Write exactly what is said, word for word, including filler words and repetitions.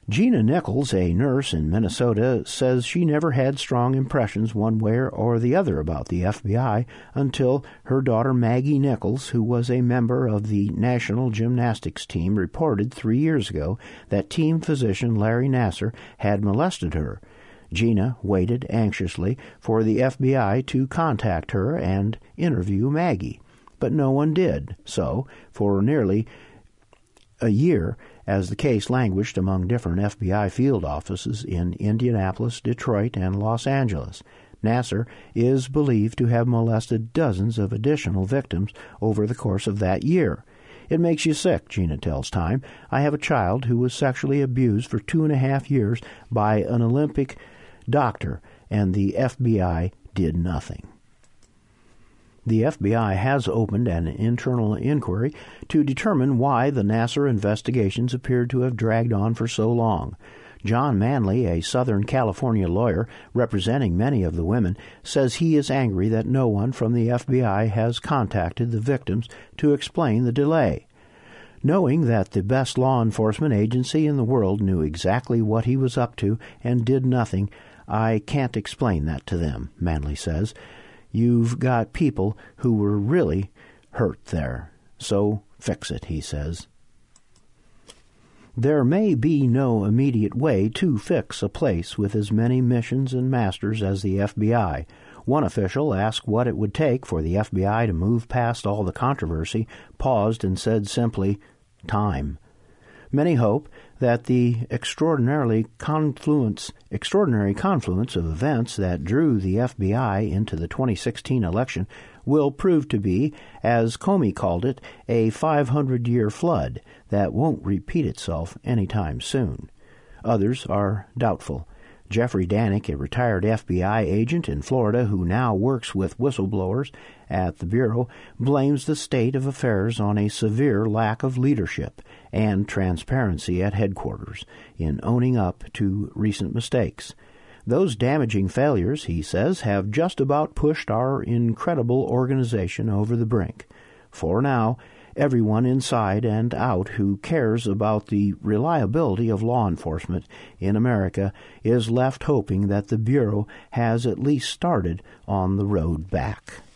Gina Nichols, a nurse in Minnesota, says she never had strong impressions one way or the other about the F B I until her daughter Maggie Nichols, who was a member of the national gymnastics team, reported three years ago that team physician Larry Nassar had molested her. Gina waited anxiously for the F B I to contact her and interview Maggie, but no one did so for nearly a year as the case languished among different F B I field offices in Indianapolis, Detroit, and Los Angeles. Nassar is believed to have molested dozens of additional victims over the course of that year. It makes you sick, Gina tells Time. I have a child who was sexually abused for two and a half years by an Olympic doctor, and the F B I did nothing. The F B I has opened an internal inquiry to determine why the Nassar investigations appeared to have dragged on for so long. John Manley, a Southern California lawyer representing many of the women, says he is angry that no one from the F B I has contacted the victims to explain the delay. Knowing that the best law enforcement agency in the world knew exactly what he was up to and did nothing, I can't explain that to them, Manley says. You've got people who were really hurt there. So fix it, he says. There may be no immediate way to fix a place with as many missions and masters as the F B I. One official asked what it would take for the F B I to move past all the controversy, paused and said simply, time. Many hope that the extraordinarily confluence, extraordinary confluence of events that drew the F B I into the twenty sixteen election will prove to be, as Comey called it, a five hundred year flood that won't repeat itself anytime soon. Others are doubtful. Jeffrey Danick, a retired F B I agent in Florida who now works with whistleblowers at the Bureau, blames the state of affairs on a severe lack of leadership and transparency at headquarters in owning up to recent mistakes. Those damaging failures, he says, have just about pushed our incredible organization over the brink. For now, everyone inside and out who cares about the reliability of law enforcement in America is left hoping that the Bureau has at least started on the road back.